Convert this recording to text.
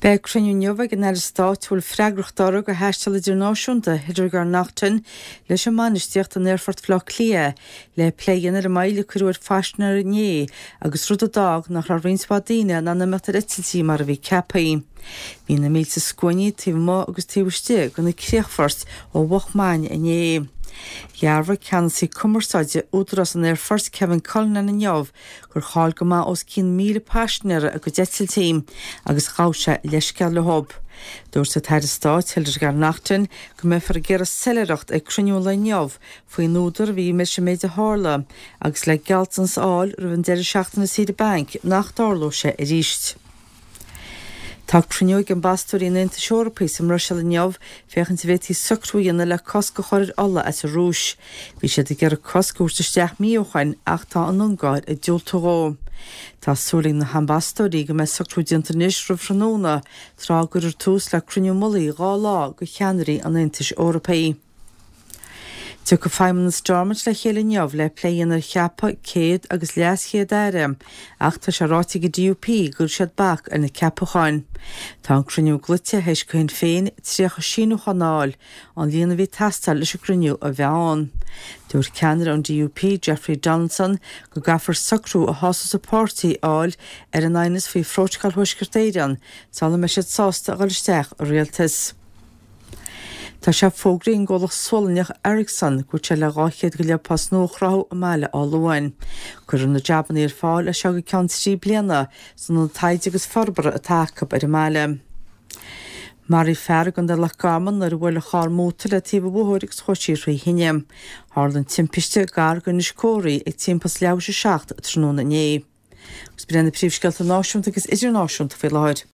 Be cruniúnneomh gan ar stáitúil freagrachtara go heistal idirnáisiúnta hidir gar nachtain leis an manisteocht an airfort flach lia le pléan ar maile curúir fasnar ní agus rud a dag nach ra rinspadíine an anamachtar itiltí mar a bhí cepaí. Bhí na mílte scoinní tíh má agus tíhiste go na críochforst ó bhachmáin a ní. Jarfa ceansaí cumarsáide údras an airfort Kevin Cullen an neamh gur cháil go má os 100,000 pasneara a go detiltí agus cháise leisceall le hob. Dúir sa teir stáit hildir gar nachtain go mé far ggéar seileacht ag cruniú le neamh faoi núdar bhí me sem méid a hála agus le gealtans áil ru an deir seachtainna siad bank nach dárló sé a ríist. Tá cruniúig an bastúí in Inta Seorpaí sem Russell in neamh fechan sa bhétí sucrúíanna le cosca choir alla as a rúis. Bhí sé de gur coscúirtaisteach míochain ach tá an ungáid a dúltaró. Tá súling na hambastúí go me sucrúdianta níos rufranóna trá gur tús le cruniú mulaí gá lá go cheanirí an Inta Seorpaí. Tu go feimman stormant le chéile neamh le pléan ar cheappa céad agus leas chéad éire ach tá sé rátaí go DUP gur siad bach ar na ceapacháin. Tá an cruniú glute heis chuin féin tríocha síú chanáil an líana bhí testal leis a cruniú a bheán. Dúir ceanar an DUP Jeffrey Donaldson go gafar sacrú a hosas a pártaí áil ar an ainas faoi frótcail huisgirtéirean sala me siad sásta a gáilisteach a réaltas. Tá sé fógraí an ggólach Solneach Erickson go se le gáchéad go le pas nóchráth a meile álahain. Gur na jaban ar fáil a se go cean trí bliana san an taide agus forbar a taca ar a meile. Marí fergan de le gaman ar bhfuil a chár móta le tíh bhthórigs choisií roi hinne. Hálan timpiste gar gon is cóirí ag timpas leabhse 6 tróna né. Gus brenn na príomhsceilt a náisiúnta agus idirnáisiúnta fé láir.